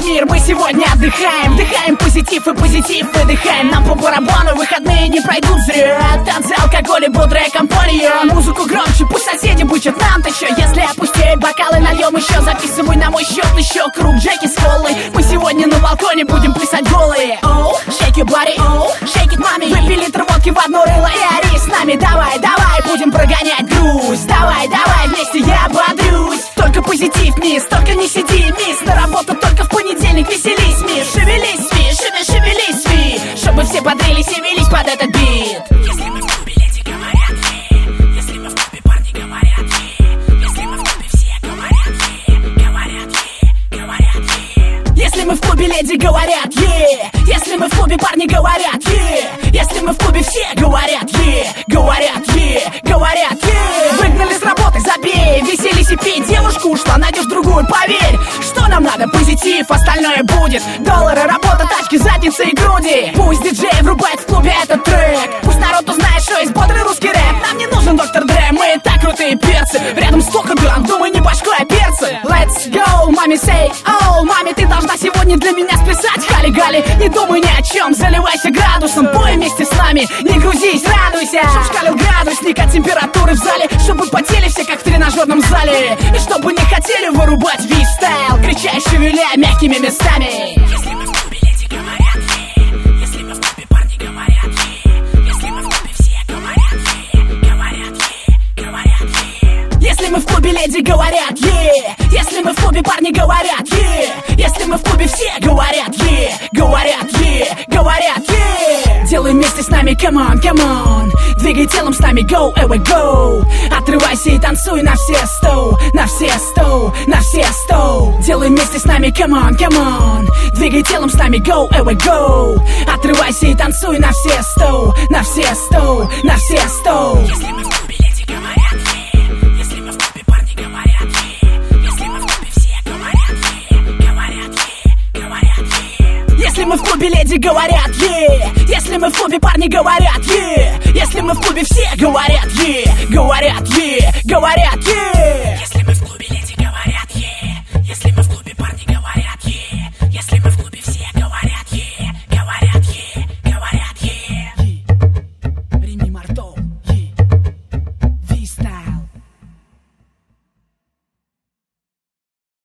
мир, мы сегодня отдыхаем. Вдыхаем позитив и позитив выдыхаем. Нам по барабану, выходные не пройдут зря. Танцы, алкоголь и бодрая компания. Музыку громче, пусть соседи бычат нам-то еще. Если опустеют бокалы, нальем еще. Записывай на мой счет еще круг Джеки с колой. Мы сегодня на балконе будем плясать голые. Оу, shake your body, оу, shake it, мами. Выпей литр водки в одно рыло и ори с нами. Давай, давай, будем прогонять грусть. Давай, давай, вместе я бодрюсь. Только позитив, мисс, только не сиди, мисс. На работу только в понедельник, веселись, мисс. Шевелись, мисс, шевелись, мисс. Чтобы все бодрились и велись под этот бит. Если мы в клубе, леди говорят ей. Если мы в клубе, парни говорят ей. Если мы в клубе, все говорят ей. Говорят ей, говорят ей. Если мы в клубе, леди говорят е. Если мы в клубе, парни говорят е. Если мы в клубе, все говорят е. Говорят е, говорят е. Выгнали с работы, забей. Веселись и пей, девушку ушла, найдешь другую, поверь. Что нам надо? Позитив, остальное будет. Доллары, работа, тачки, задницы и груди. Пусть диджей врубает в клубе этот трек. Пусть народ узнает, что есть бодрый русский рэп. Нам не нужен доктор Дре, мы и так крутые перцы. Рядом столько грамм, думай, не башкой, а перцы. Let's go, маме say, oh, маме, ты должна сегодня для меня сплясать. Хали-гали, не думай ни о чем, заливайся градусом. Пой вместе с нами, не грузись, радуйся. Чтоб шкалил градусник от температуры в зале. Чтобы потели все, как в тренажерном зале. И чтобы не хотели вырубать весь стайл, крича и шевеля мягкими местами. Если мы в клубе, леди говорят ей. Если мы в клубе, парни говорят ей. Если мы в клубе, все говорят ей. Говорят ей, говорят ей. Если мы в клубе, леди говорят е. Если мы в клубе, парни говорят е. Если мы в клубе, все говорят е. Говорят е, говорят е. Делай вместе с нами, come on, come on. Двигай телом с нами, go, away, go. Отрывайся и танцуй на все сто. На все сто, на все сто. Делай вместе с нами, come on, come on. Двигай телом с нами, go, away, go. Отрывайся и танцуй на все сто. На все сто, на все сто. Если мы в клубе, леди говорят ей. Если мы в клубе, парни говорят ей. Если мы в клубе, все говорят ей. Говорят ей, говорят ей. Если мы в клубе, леди говорят е. Если мы в клубе, парни говорят е. Если мы в клубе, все говорят е. Говорят е, говорят е.